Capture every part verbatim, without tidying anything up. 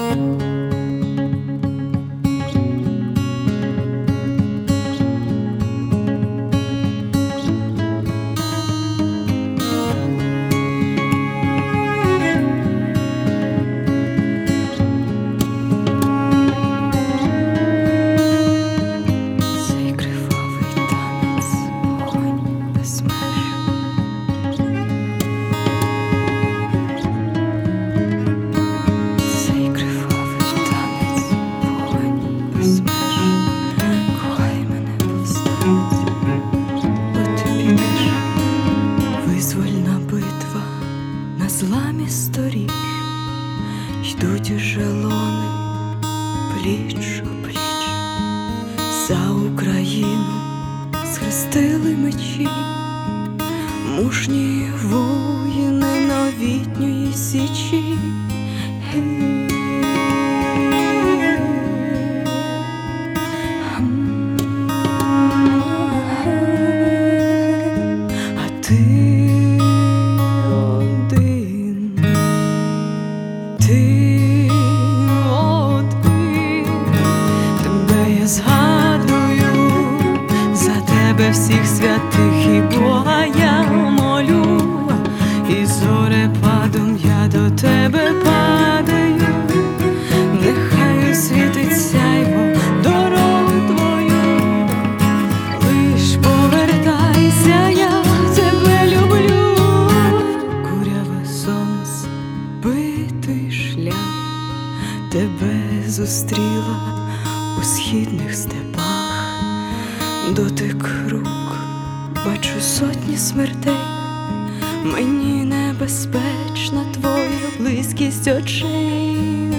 зламі сторіч йдуть ешелони пліч о пліч. За Україну схрестили мечі мужні воїни новітньої січі. А ти Ти один, тебе я згадую, за тебе всіх святих і Бога я молю, і зорепадом я до тебе падаю, нехай освітить сяйво дорогу твою, лиш повертайся, я тебе люблю. Куряве сонце, битий шлях, тебе зустріла у східних степах, дотик рук, бачу сотні смертей, мені небезпечна твоя близькість очей.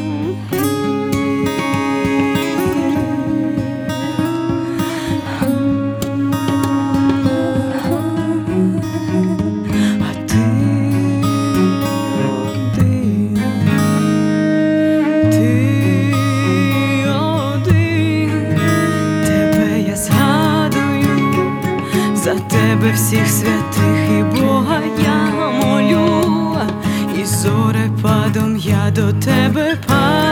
За тебе всіх святих і Бога я молю, і зорепадом я до тебе падаю.